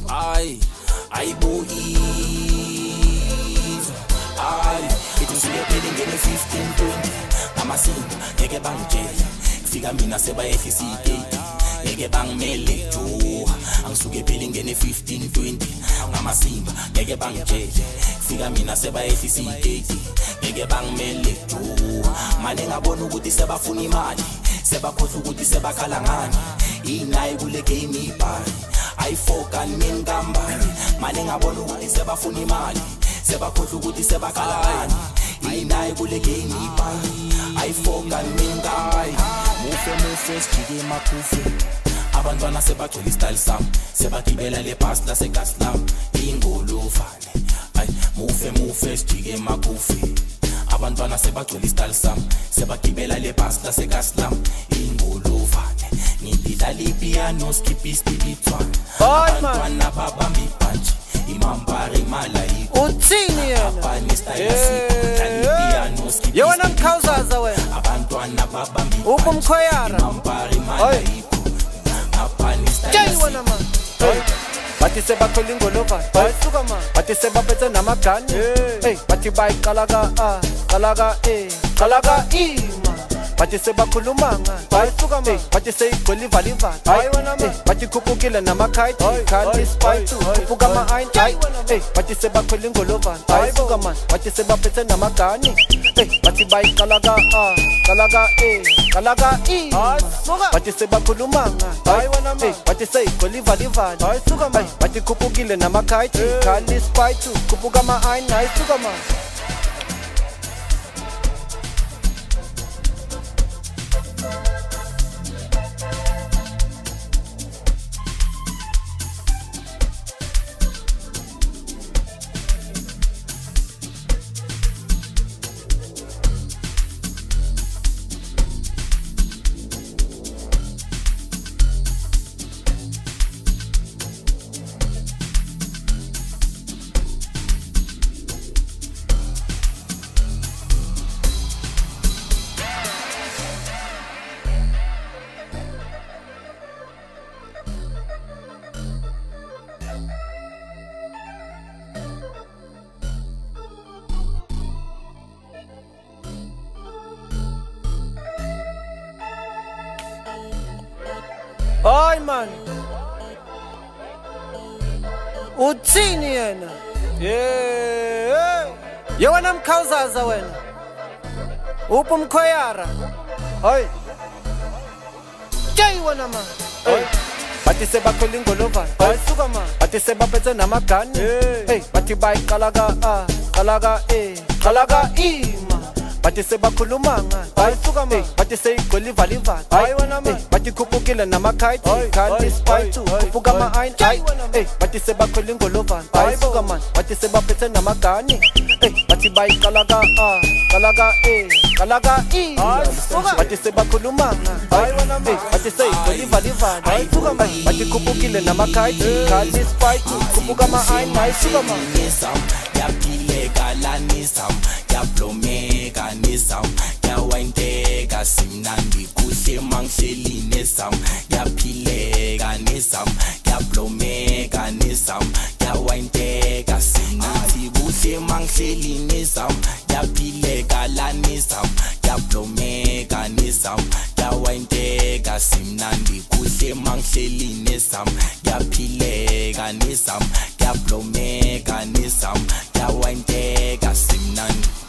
Ay boy, ay ithi siyephelile ngene 15-20 amasimba ngeke bangitshela kufika mina sebayehlisa igate ngeke bangimele jo angisuke phela ngene 15-20 amasimba ngeke bangitshela kufika mina sebayehlisa igate ngeke bangimele jo manje ngabona ukuthi sebafuna imali sebakhohlwa ukuthi sebakhala ngani inayi kule game ibhali ayifoka nini ngambani manje ngabona ukuthi sebafuna imali sebakhohlwa ukuthi sebakhala ngani inayi kule game ibhali ayifoka nini ngambani mufe sijike makhufe abantwana sebagcwele istyle sami sebagibela le bus lase Gaslam ingolofane ay mufe sijike makhufe abantwana sebagcwele istyle sami sebagibela le bus lase Gaslam ingolofane ngidlala ipiano skip ispiritual abantwana babamba ibhanji imambari malayi uthini yena abanye style sikudlala ipiano skip yona mkhawuzaza wena abantwana babamba ubumkhoyara imambari malayi abanye style wena man bathi sebakhwela ingolova bayisuka man bathi sebaphethe namagani hey bathi bayiqala ka man bathi sebakhuluma bayisuka man bathi seyigcwele ivaliva hayi wena man bathi khuphukile namakhayiti khali spite khuphuka ama-ayin hey bathi sebakhwela ingolova bayisuka man bathi sebaphethe namagani hey bathi bayiqala ka bathi sebakhuluma hayi wena man bathi seyigcwele ivaliva hayisuka man bathi khuphukile namakhayiti khali spite khuphuka ama-ayin hayisuka man Ay man uthini yena yona mkhawuzaza wena ubumkhoyara hayi wena man bathi sebakhwela ingolova bayisuka man bathi sebaphethe namagani hey bathi bayiqala ka bathi sebakhuluma bayisuka man bathi seyigcwele ivaliva hayi wena man bathi khuphukile namakhayiti khali spite khuphuka ama-ayin hey bathi sebakhwela ingolova bayisuka man bathi sebaphethe namagani hey bathi bayiqala ka bathi sebakhuluma hayi wena man bathi seyigcwele ivaliva hayisuka man bathi khuphukile namakhayiti khali spite khuphuka ama-ayin hayisuka man yaphileka lanisam yablomeka nesam yawayinteka simnandi kuhle mangihleli nesam yaphileka nesam yablomeka nesam yawayinteka simnandi kuhle mangihleli nesam yaphileka lanisam yablomeka nesam yawayinteka simnandi kuhle mangihleli nesam yaphileka nesam yablomeka nesam yawayinteka simnandi